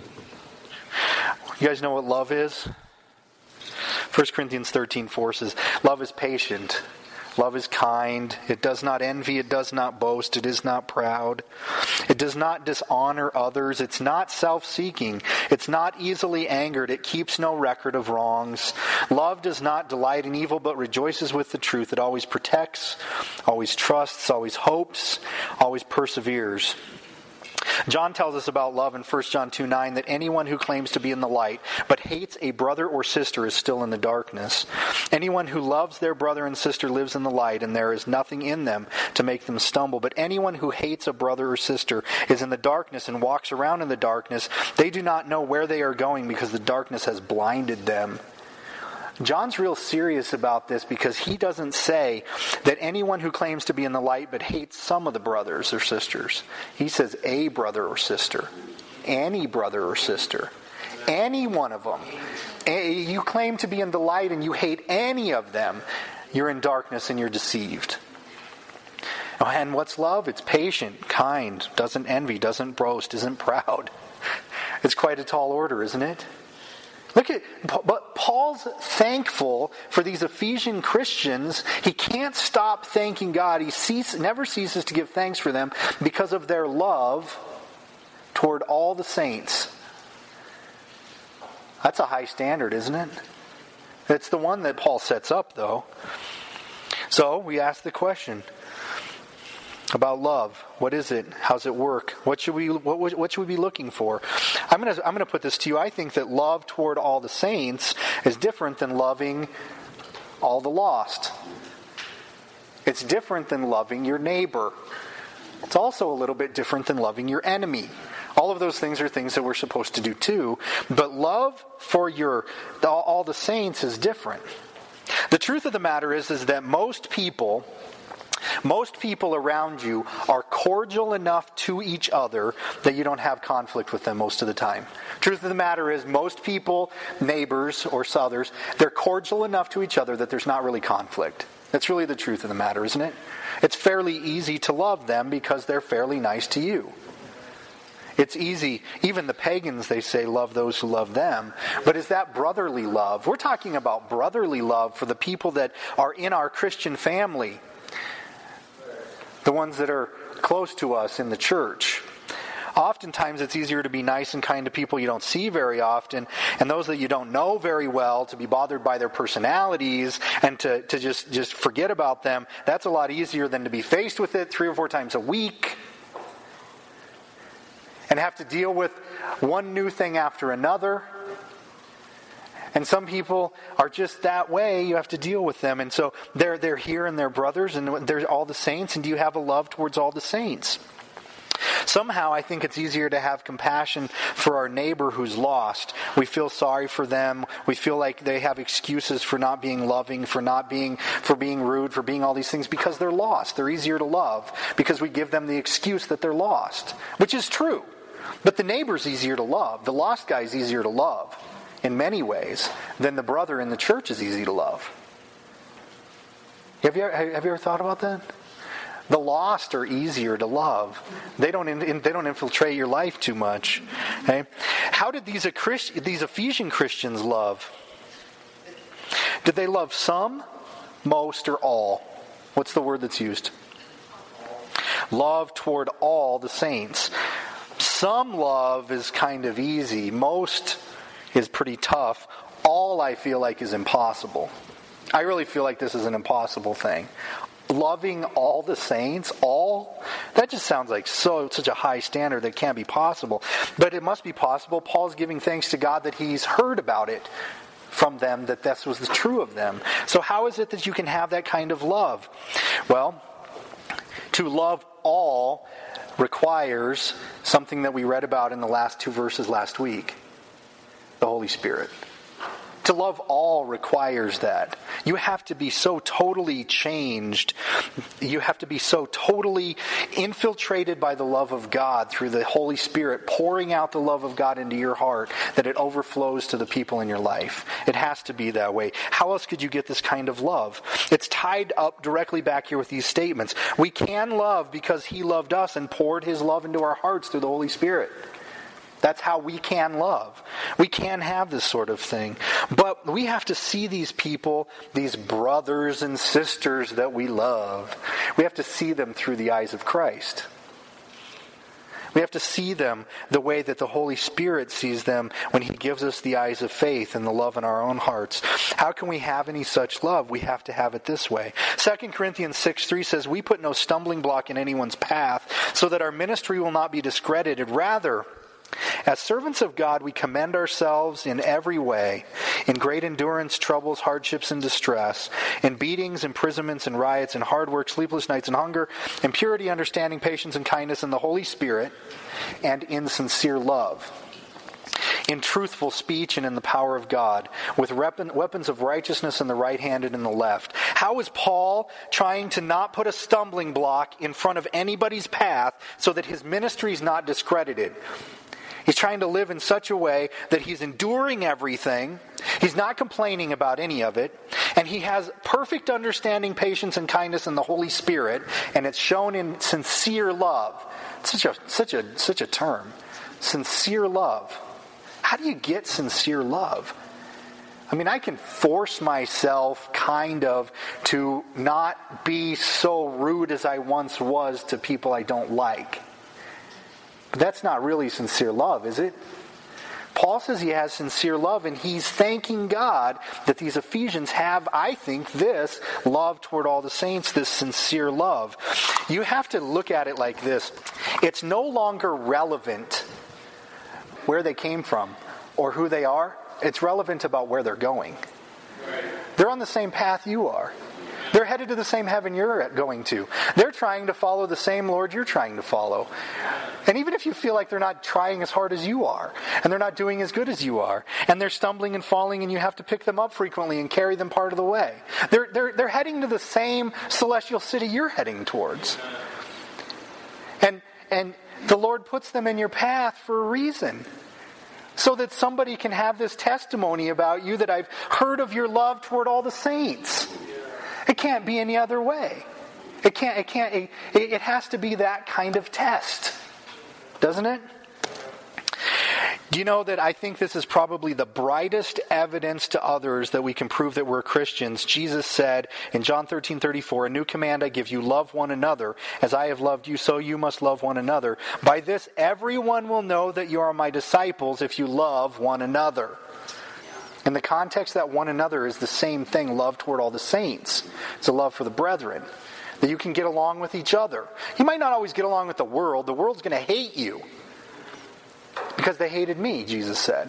You guys know what love is? First Corinthians thirteen four says, "Love is patient. Love is kind. It does not envy. It does not boast. It is not proud. It does not dishonor others. It's not self-seeking. It's not easily angered. It keeps no record of wrongs. Love does not delight in evil, but rejoices with the truth. It always protects, always trusts, always hopes, always perseveres." John tells us about love in First John two nine that anyone who claims to be in the light but hates a brother or sister is still in the darkness. Anyone who loves their brother and sister lives in the light, and there is nothing in them to make them stumble. But anyone who hates a brother or sister is in the darkness and walks around in the darkness. They do not know where they are going because the darkness has blinded them. John's real serious about this because he doesn't say that anyone who claims to be in the light but hates some of the brothers or sisters. He says a brother or sister, any brother or sister, any one of them. You claim to be in the light and you hate any of them, you're in darkness and you're deceived. And what's love? It's patient, kind, doesn't envy, doesn't boast, isn't proud. It's quite a tall order, isn't it? Look at, but Paul's thankful for these Ephesian Christians. He can't stop thanking God. He cease, never ceases to give thanks for them because of their love toward all the saints. That's a high standard, isn't it? It's the one that Paul sets up, though. So we ask the question about love. What is it? How's it work? What should we what, what should we be looking for? I'm going to I'm going to put this to you. I think that love toward all the saints is different than loving all the lost. It's different than loving your neighbor It's also a little bit different than loving your enemy. All of those things are things that we're supposed to do too. But love for your all the saints is different. The truth of the matter is, is that most people, most people around you are cordial enough to each other that you don't have conflict with them most of the time. Truth of the matter is, most people, neighbors or others, they're cordial enough to each other that there's not really conflict. That's really the truth of the matter, isn't it? It's fairly easy to love them because they're fairly nice to you. It's easy. Even the pagans, they say, love those who love them. But is that brotherly love? We're talking about brotherly love for the people that are in our Christian family. The ones that are close to us in the church. Oftentimes it's easier to be nice and kind to people you don't see very often, and those that you don't know very well, to be bothered by their personalities and to, to just, just forget about them. That's a lot easier than to be faced with it three or four times a week and have to deal with one new thing after another. And some people are just that way. You have to deal with them. And so they're they're here and they're brothers and they're all the saints. And do you have a love towards all the saints? Somehow I think it's easier to have compassion for our neighbor who's lost. We feel sorry for them. We feel like they have excuses for not being loving, for not being, for being rude, for being all these things because they're lost. They're easier to love because we give them the excuse that they're lost, which is true. But the neighbor's easier to love. The lost guy's easier to love in many ways than the brother in the church is easy to love. Have you ever, have you ever thought about that? The lost are easier to love. They don't in, they don't infiltrate your life too much. Okay? How did these these Ephesian Christians love? Did they love some, most, or all? What's the word that's used? Love toward all the saints. Some love is kind of easy. Most is pretty tough. All I feel like is impossible. I really feel like this is an impossible thing. Loving all the saints, all, that just sounds like so such a high standard that can't be possible. But it must be possible. Paul's giving thanks to God that he's heard about it from them, that this was true of them. So how is it that you can have that kind of love? Well, to love all requires something that we read about in the last two verses last week. The Holy Spirit. To love all requires that. You have to be so totally changed. You have to be so totally infiltrated by the love of God through the Holy Spirit, pouring out the love of God into your heart that it overflows to the people in your life. It has to be that way. How else could you get this kind of love? It's tied up directly back here with these statements. We can love because He loved us and poured His love into our hearts through the Holy Spirit. That's how we can love. We can have this sort of thing. But we have to see these people, these brothers and sisters that we love. We have to see them through the eyes of Christ. We have to see them the way that the Holy Spirit sees them when He gives us the eyes of faith and the love in our own hearts. How can we have any such love? We have to have it this way. Second Corinthians six three says, "We put no stumbling block in anyone's path, so that our ministry will not be discredited. Rather, as servants of God, we commend ourselves in every way, in great endurance, troubles, hardships, and distress, in beatings, imprisonments, and riots, in hard work, sleepless nights, and hunger, in purity, understanding, patience, and kindness, in the Holy Spirit, and in sincere love, in truthful speech, and in the power of God, with weapons of righteousness in the right hand and in the left." How is Paul trying to not put a stumbling block in front of anybody's path so that his ministry is not discredited? He's trying to live in such a way that he's enduring everything. He's not complaining about any of it. And he has perfect understanding, patience, and kindness in the Holy Spirit. And it's shown in sincere love. Such a, such a, such a term. Sincere love. How do you get sincere love? I mean, I can force myself kind of to not be so rude as I once was to people I don't like. But that's not really sincere love, is it? Paul says he has sincere love, and he's thanking God that these Ephesians have, I think, this love toward all the saints, this sincere love. You have to look at it like this. It's no longer relevant where they came from or who they are. It's relevant about where they're going. They're on the same path you are. They're headed to the same heaven you're going to. They're trying to follow the same Lord you're trying to follow. And even if you feel like they're not trying as hard as you are, and they're not doing as good as you are, and they're stumbling and falling and you have to pick them up frequently and carry them part of the way, they're, they're, they're heading to the same celestial city you're heading towards. And, and the Lord puts them in your path for a reason. So that somebody can have this testimony about you that I've heard of your love toward all the saints. It can't be any other way. It can't, it can't, it, it has to be that kind of test. Doesn't it? Do you know that I think this is probably the brightest evidence to others that we can prove that we're Christians? Jesus said in John thirteen thirty-four, "A new command I give you, love one another. As I have loved you, so you must love one another. By this everyone will know that you are my disciples if you love one another." In the context that one another is the same thing, love toward all the saints. It's a love for the brethren. That you can get along with each other. You might not always get along with the world. The world's going to hate you. Because they hated me, Jesus said.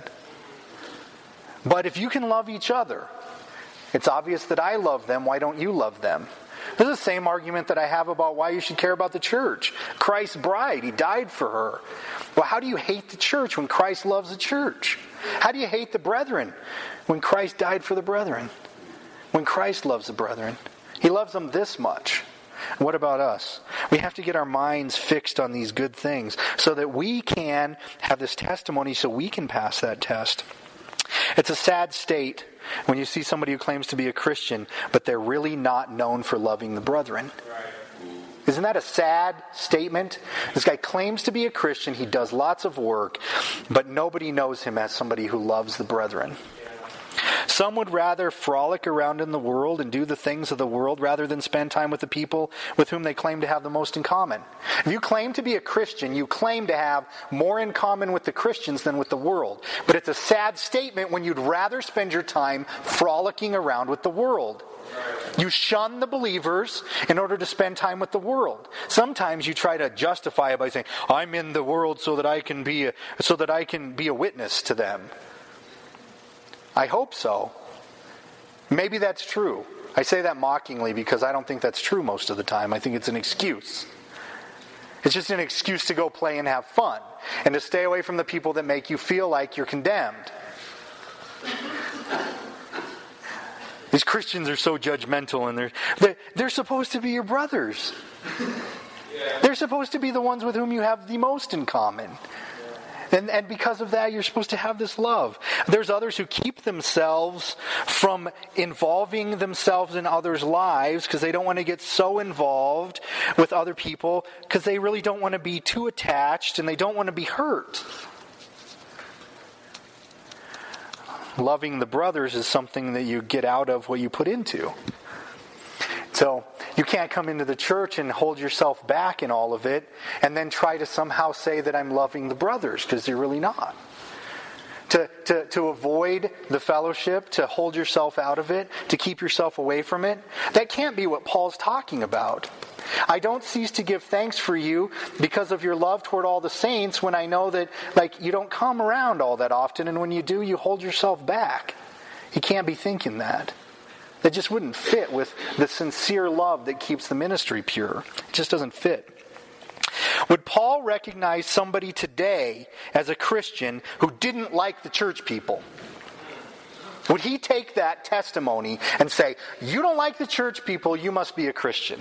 But if you can love each other, it's obvious that I love them. Why don't you love them? This is the same argument that I have about why you should care about the church. Christ's bride, he died for her. Well, how do you hate the church when Christ loves the church? How do you hate the brethren when Christ died for the brethren? When Christ loves the brethren. He loves them this much. What about us? We have to get our minds fixed on these good things so that we can have this testimony so we can pass that test. It's a sad state when you see somebody who claims to be a Christian, but they're really not known for loving the brethren. Isn't that a sad statement? This guy claims to be a Christian, he does lots of work, but nobody knows him as somebody who loves the brethren. Some would rather frolic around in the world and do the things of the world rather than spend time with the people with whom they claim to have the most in common. If you claim to be a Christian, you claim to have more in common with the Christians than with the world. But it's a sad statement when you'd rather spend your time frolicking around with the world. You shun the believers in order to spend time with the world. Sometimes you try to justify it by saying, "I'm in the world so that I can be a, so that I can be a witness to them." I hope so. Maybe that's true. I say that mockingly because I don't think that's true most of the time. I think it's an excuse. It's just an excuse to go play and have fun and to stay away from the people that make you feel like you're condemned. These Christians are so judgmental, and they're, they're, they're supposed to be your brothers. They're supposed to be the ones with whom you have the most in common. And, and because of that, you're supposed to have this love. There's others who keep themselves from involving themselves in others' lives because they don't want to get so involved with other people because they really don't want to be too attached and they don't want to be hurt. Loving the brothers is something that you get out of what you put into. So you can't come into the church and hold yourself back in all of it and then try to somehow say that I'm loving the brothers, because you're really not. To, to, to avoid the fellowship, to hold yourself out of it, to keep yourself away from it, that can't be what Paul's talking about. I don't cease to give thanks for you because of your love toward all the saints when I know that like you don't come around all that often, and when you do, you hold yourself back. He can't be thinking that. That just wouldn't fit with the sincere love that keeps the ministry pure. It just doesn't fit. Would Paul recognize somebody today as a Christian who didn't like the church people? Would he take that testimony and say, "You don't like the church people, you must be a Christian"?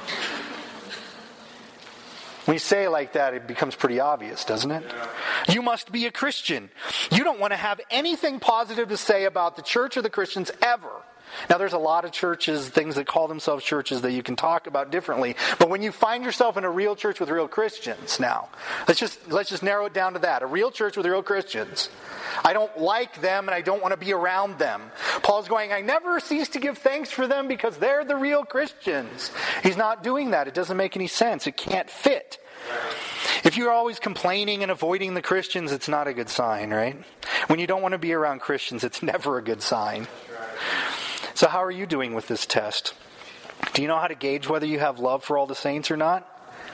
When you say it like that, it becomes pretty obvious, doesn't it? Yeah. You must be a Christian. You don't want to have anything positive to say about the church or the Christians ever. Now, there's a lot of churches, things that call themselves churches, that you can talk about differently. But when you find yourself in a real church with real Christians, now, let's just let's just narrow it down to that. A real church with real Christians. I don't like them and I don't want to be around them. Paul's going, I never cease to give thanks for them because they're the real Christians. He's not doing that. It doesn't make any sense. It can't fit. If you're always complaining and avoiding the Christians, it's not a good sign, right? When you don't want to be around Christians, it's never a good sign. So how are you doing with this test? Do you know how to gauge whether you have love for all the saints or not?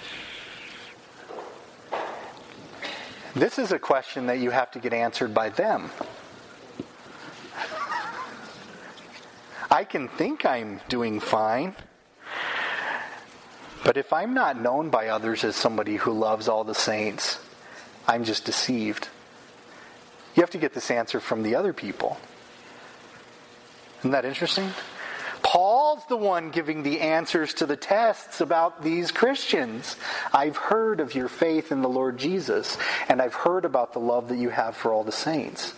This is a question that you have to get answered by them. I can think I'm doing fine. But if I'm not known by others as somebody who loves all the saints, I'm just deceived. You have to get this answer from the other people. Isn't that interesting? Paul's the one giving the answers to the tests about these Christians. I've heard of your faith in the Lord Jesus, and I've heard about the love that you have for all the saints.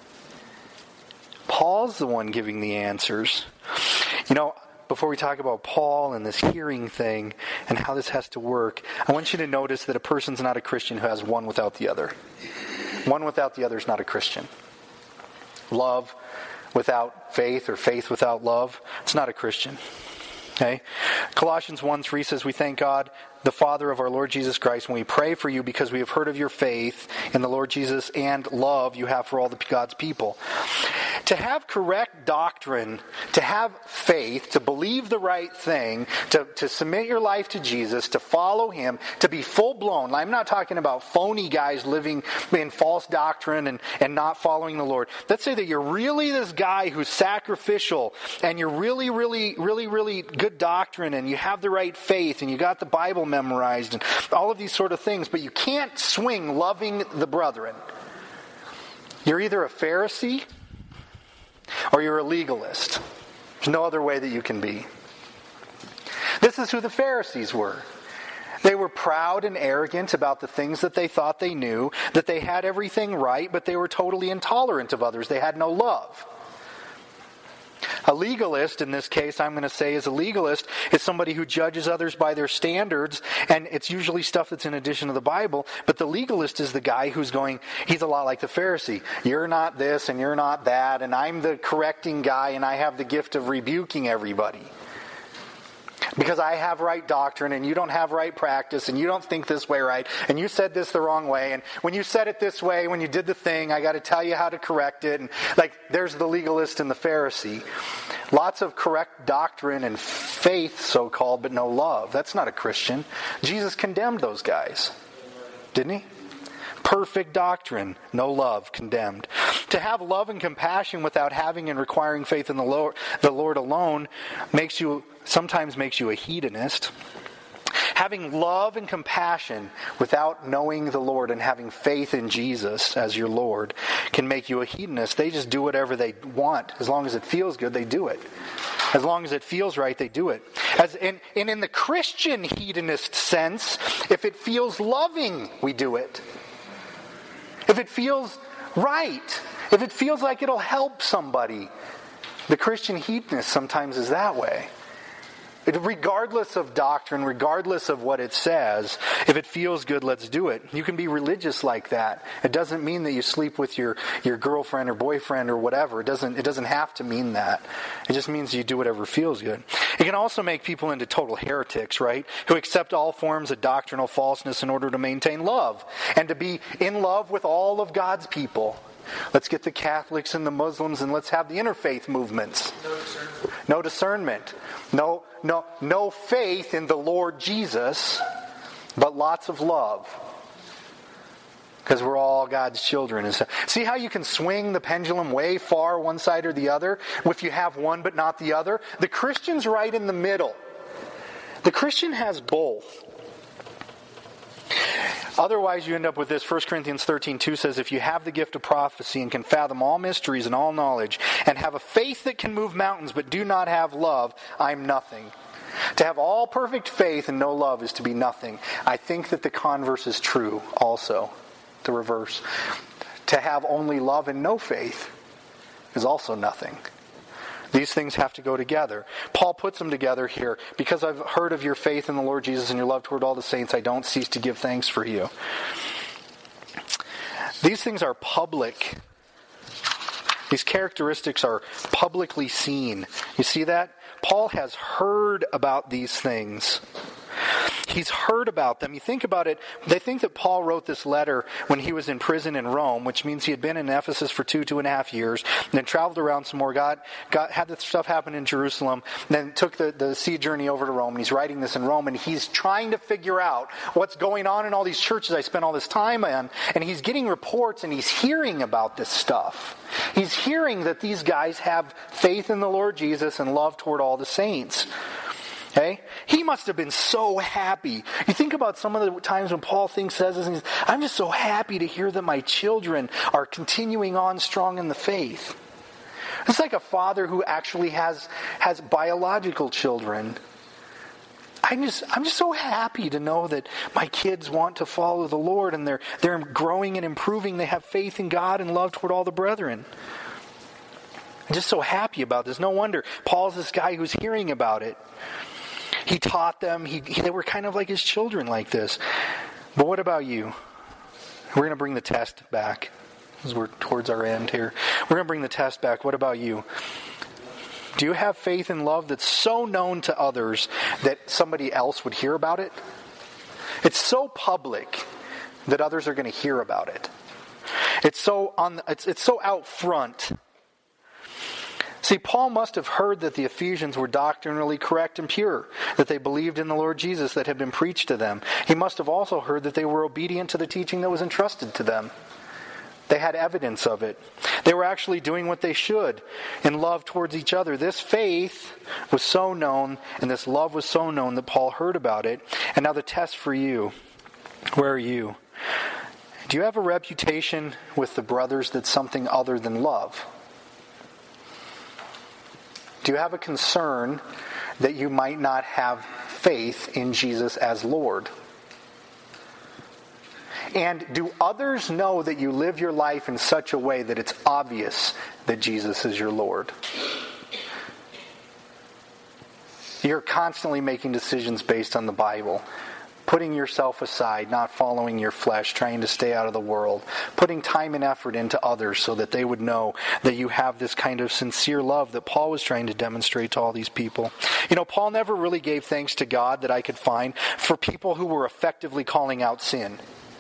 Paul's the one giving the answers. You know, before we talk about Paul and this hearing thing and how this has to work, I want you to notice that a person's not a Christian who has one without the other. One without the other is not a Christian. Love without faith or faith without love, it's not a Christian. Okay? Colossians one three says, we thank God, the Father of our Lord Jesus Christ, when we pray for you because we have heard of your faith in the Lord Jesus and love you have for all the God's people. To have correct doctrine, to have faith, to believe the right thing, to, to submit your life to Jesus, to follow Him, to be full-blown. I'm not talking about phony guys living in false doctrine and, and not following the Lord. Let's say that you're really this guy who's sacrificial and you're really, really, really, really good doctrine and you have the right faith and you got the Bible memorized and all of these sort of things, but you can't swing loving the brethren. You're either a Pharisee or you're a legalist. There's no other way that you can be. This is who the Pharisees were. They were proud and arrogant about the things that they thought they knew, that they had everything right, but they were totally intolerant of others. They had no love. A legalist, in this case, I'm going to say is a legalist, is somebody who judges others by their standards, and it's usually stuff that's in addition to the Bible, but the legalist is the guy who's going, he's a lot like the Pharisee. You're not this and you're not that, and I'm the correcting guy, and I have the gift of rebuking everybody. Because I have right doctrine and you don't have right practice and you don't think this way right and you said this the wrong way and when you said it this way, when you did the thing, I got to tell you how to correct it. And like there's the legalist and the Pharisee. Lots of correct doctrine and faith, so-called, but no love. That's not a Christian. Jesus condemned those guys. Didn't he? Perfect doctrine, no love, condemned. To have love and compassion without having and requiring faith in the Lord, the Lord alone makes you, sometimes makes you a hedonist. Having love and compassion without knowing the Lord and having faith in Jesus as your Lord can make you a hedonist. They just do whatever they want. As long as it feels good, they do it. As long as it feels right, they do it. As in, and in the Christian hedonist sense, if it feels loving, we do it. If it feels right, if it feels like it'll help somebody, the Christian hedonist sometimes is that way. It, regardless of doctrine, regardless of what it says, if it feels good, let's do it. You can be religious like that. It doesn't mean that you sleep with your, your girlfriend or boyfriend or whatever. It doesn't, it doesn't have to mean that. It just means you do whatever feels good. It can also make people into total heretics, right? Who accept all forms of doctrinal falseness in order to maintain love and to be in love with all of God's people. Let's get the Catholics and the Muslims and let's have the interfaith movements. No discernment. No discernment. No, no, no faith in the Lord Jesus, but lots of love. Because we're all God's children. And so, see how you can swing the pendulum way far one side or the other if you have one but not the other? The Christian's right in the middle. The Christian has both. Otherwise, you end up with this. First Corinthians thirteen two says, if you have the gift of prophecy and can fathom all mysteries and all knowledge, and have a faith that can move mountains but do not have love, I'm nothing. To have all perfect faith and no love is to be nothing. I think that the converse is true also, the reverse. To have only love and no faith is also nothing. These things have to go together. Paul puts them together here. Because I've heard of your faith in the Lord Jesus and your love toward all the saints, I don't cease to give thanks for you. These things are public. These characteristics are publicly seen. You see that? Paul has heard about these things. He's heard about them. You think about it, they think that Paul wrote this letter when he was in prison in Rome, which means he had been in Ephesus for two, two and a half years, and then traveled around some more, got, got had this stuff happen in Jerusalem, and then took the, the sea journey over to Rome, and he's writing this in Rome, and he's trying to figure out what's going on in all these churches I spent all this time in, and he's getting reports, and he's hearing about this stuff. He's hearing that these guys have faith in the Lord Jesus and love toward all the saints. Okay? He must have been so happy. You think about some of the times when Paul thinks, says this, and he's, I'm just so happy to hear that my children are continuing on strong in the faith. It's like a father who actually has, has biological children. I'm just, I'm just so happy to know that my kids want to follow the Lord and they're, they're growing and improving. They have faith in God and love toward all the brethren. I'm just so happy about this. No wonder Paul's this guy who's hearing about it. He taught them. He, he, they were kind of like his children like this. But what about you? We're going to bring the test back as we're towards our end here. We're going to bring the test back. What about you? Do you have faith and love that's so known to others that somebody else would hear about it? It's so public that others are going to hear about it. It's so on. It's, it's so out front. See, Paul must have heard that the Ephesians were doctrinally correct and pure, that they believed in the Lord Jesus that had been preached to them. He must have also heard that they were obedient to the teaching that was entrusted to them. They had evidence of it. They were actually doing what they should in love towards each other. This faith was so known and this love was so known that Paul heard about it. And now the test for you. Where are you? Do you have a reputation with the brothers that's something other than love? Do you have a concern that you might not have faith in Jesus as Lord? And do others know that you live your life in such a way that it's obvious that Jesus is your Lord? You're constantly making decisions based on the Bible. Putting yourself aside, not following your flesh, trying to stay out of the world, putting time and effort into others so that they would know that you have this kind of sincere love that Paul was trying to demonstrate to all these people. You know, Paul never really gave thanks to God that I could find for people who were effectively calling out sin.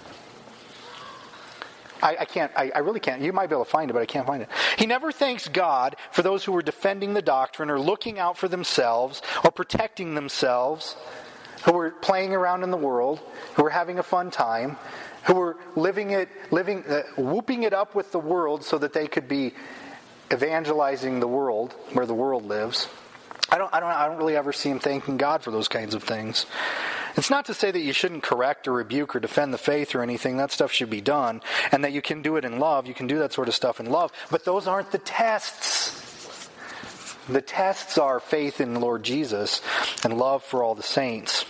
I, I can't, I, I really can't. You might be able to find it, but I can't find it. He never thanks God for those who were defending the doctrine or looking out for themselves or protecting themselves, who were playing around in the world, who were having a fun time, who were living it, living, uh, whooping it up with the world so that they could be evangelizing the world where the world lives. I don't, I don't, I don't really ever see him thanking God for those kinds of things. It's not to say that you shouldn't correct or rebuke or defend the faith or anything. That stuff should be done, and that you can do it in love. You can do that sort of stuff in love, but those aren't the tests. The tests are faith in the Lord Jesus and love for all the saints.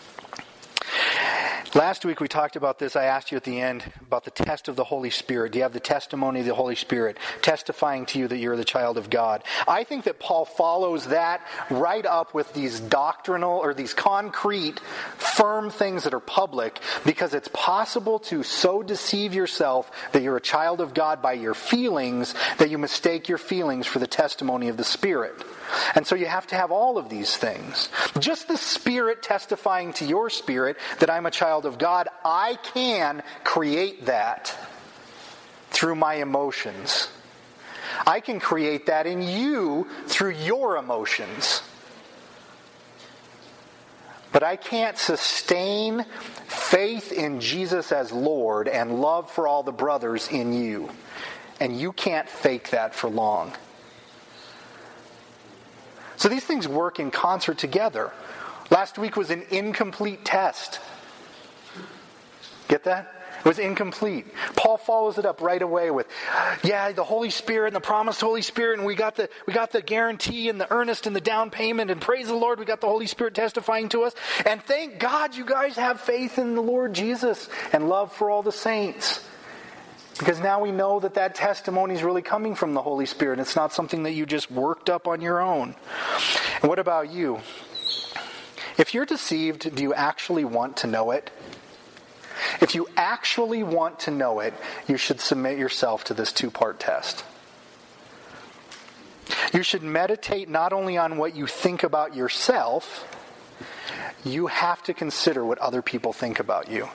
Last week we talked about this. I asked you at the end about the test of the Holy Spirit. Do you have the testimony of the Holy Spirit testifying to you that you're the child of God? I think that Paul follows that right up with these doctrinal or these concrete, firm things that are public, because it's possible to so deceive yourself that you're a child of God by your feelings that you mistake your feelings for the testimony of the Spirit. And so you have to have all of these things. Just the Spirit testifying to your spirit that I'm a child of God, I can create that through my emotions. I can create that in you through your emotions. But I can't sustain faith in Jesus as Lord and love for all the brothers in you. And you can't fake that for long. So these things work in concert together. Last week was an incomplete test. Get that? It was incomplete. Paul follows it up right away with, yeah, the Holy Spirit and the promised Holy Spirit, and we got the we got the guarantee and the earnest and the down payment, and praise the Lord, we got the Holy Spirit testifying to us. And thank God you guys have faith in the Lord Jesus and love for all the saints. Because now we know that that testimony is really coming from the Holy Spirit. It's not something that you just worked up on your own. And what about you? If you're deceived, do you actually want to know it? If you actually want to know it, you should submit yourself to this two-part test. You should meditate not only on what you think about yourself, you have to consider what other people think about you.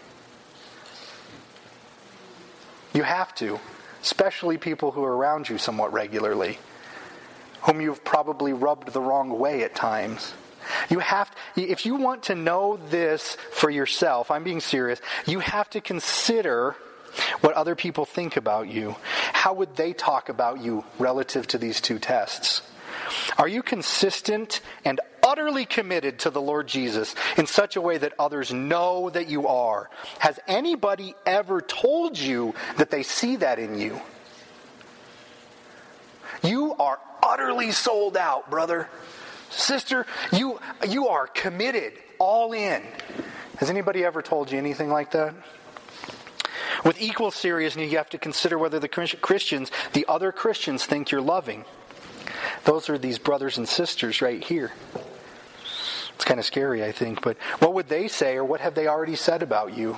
You have to, especially people who are around you somewhat regularly, whom you've probably rubbed the wrong way at times. You have to, if you want to know this for yourself, I'm being serious, you have to consider what other people think about you. how would they talk about you relative to these two tests? Are you consistent and utterly committed to the Lord Jesus in such a way that others know that you are? Has anybody ever told you that they see that in you? You are utterly sold out, brother. Sister, you you are committed, all in. Has anybody ever told you anything like that? With equal seriousness, you have to consider whether the Christians, the other Christians, think you're loving. Those are these brothers and sisters right here. It's kind of scary, I think, but what would they say, or what have they already said about you?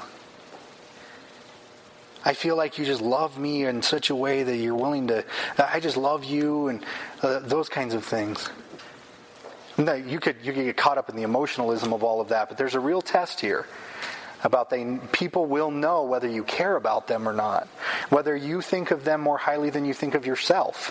I feel like you just love me in such a way that you're willing to, I just love you, and uh, those kinds of things. No, you could you could get caught up in the emotionalism of all of that, but there's a real test here about they people will know whether you care about them or not, whether you think of them more highly than you think of yourself.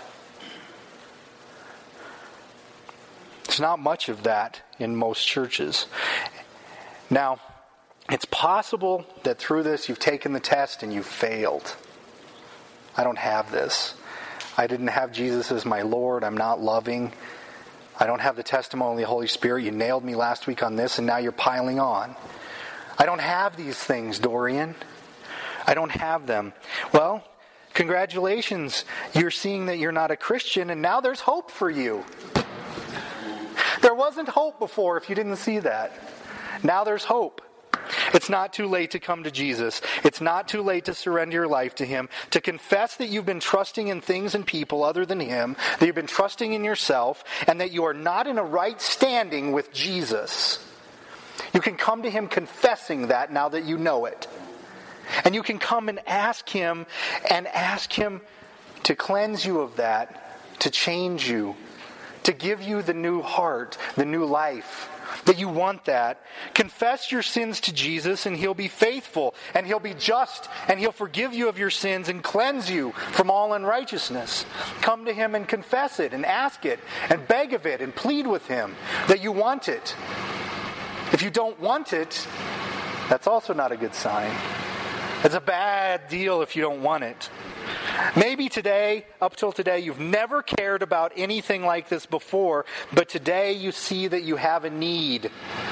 There's not much of that in most churches. Now, it's possible that through this you've taken the test and you've failed. I don't have this. I didn't have Jesus as my Lord. I'm not loving. I don't have the testimony of the Holy Spirit. You nailed me last week on this, and now you're piling on. I don't have these things, Dorian. I don't have them. Well, congratulations. You're seeing that you're not a Christian, and now there's hope for you. There wasn't hope before if you didn't see that. Now there's hope. It's not too late to come to Jesus. It's not too late to surrender your life to Him, to confess that you've been trusting in things and people other than Him, that you've been trusting in yourself, and that you are not in a right standing with Jesus. You can come to Him confessing that now that you know it. And you can come and ask Him, and ask Him to cleanse you of that, to change you, to give you the new heart, the new life. That you want that. Confess your sins to Jesus and He'll be faithful and He'll be just and He'll forgive you of your sins and cleanse you from all unrighteousness. Come to Him and confess it and ask it and beg of it and plead with Him that you want it. If you don't want it, that's also not a good sign. It's a bad deal if you don't want it. Maybe today, up till today, you've never cared about anything like this before, but today you see that you have a need.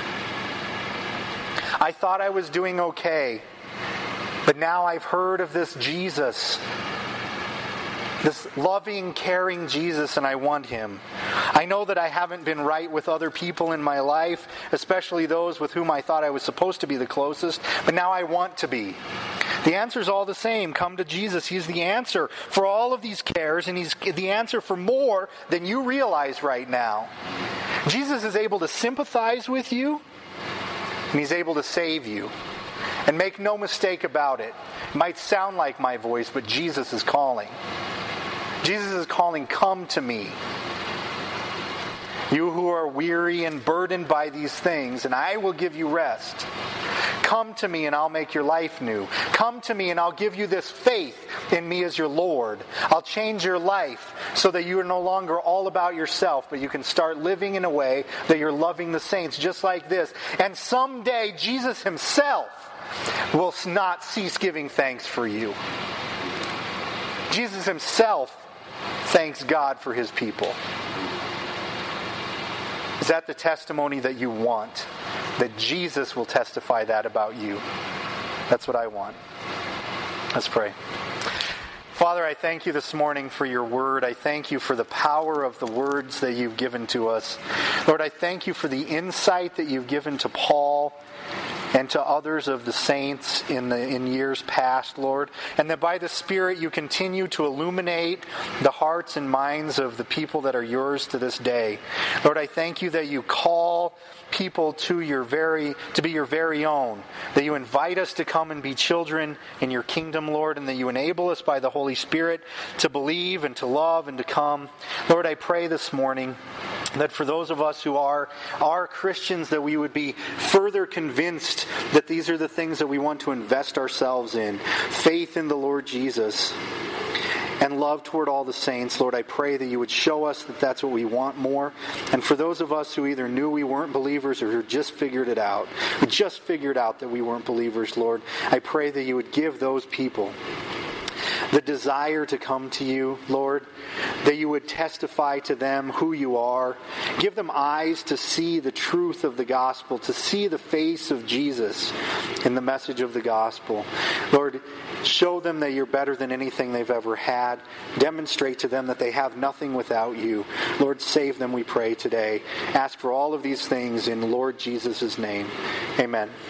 I thought I was doing okay, but now I've heard of this Jesus, this loving, caring Jesus, and I want Him. I know that I haven't been right with other people in my life, especially those with whom I thought I was supposed to be the closest, but now I want to be. The answer is all the same. Come to Jesus. He's the answer for all of these cares, and He's the answer for more than you realize right now. Jesus is able to sympathize with you, and He's able to save you. And make no mistake about it. It might sound like my voice, but Jesus is calling. Jesus is calling, come to me. You who are weary and burdened by these things, and I will give you rest. Come to me and I'll make your life new. Come to me and I'll give you this faith in me as your Lord. I'll change your life so that you are no longer all about yourself, but you can start living in a way that you're loving the saints just like this. And someday Jesus Himself will not cease giving thanks for you. Jesus Himself thanks God for His people. Is that the testimony that you want? That Jesus will testify that about you? That's what I want. Let's pray. Father, I thank you this morning for your word. I thank you for the power of the words that you've given to us. Lord, I thank you for the insight that you've given to Paul and to others of the saints in the in years past, Lord, and that by the Spirit you continue to illuminate the hearts and minds of the people that are yours to this day. Lord, I thank you that you call people to your very to be your very own, that you invite us to come and be children in your kingdom, Lord, and that you enable us by the Holy Spirit to believe and to love and to come. Lord, I pray this morning that for those of us who are are Christians, that we would be further convinced that these are the things that we want to invest ourselves in. Faith in the Lord Jesus and love toward all the saints. Lord, I pray that you would show us that that's what we want more. And for those of us who either knew we weren't believers or who just figured it out, who just figured out that we weren't believers, Lord, I pray that you would give those people the desire to come to you, Lord, that you would testify to them who you are. Give them eyes to see the truth of the gospel, to see the face of Jesus in the message of the gospel. Lord, show them that you're better than anything they've ever had. Demonstrate to them that they have nothing without you. Lord, save them, we pray today. Ask for all of these things in Lord Jesus' name. Amen.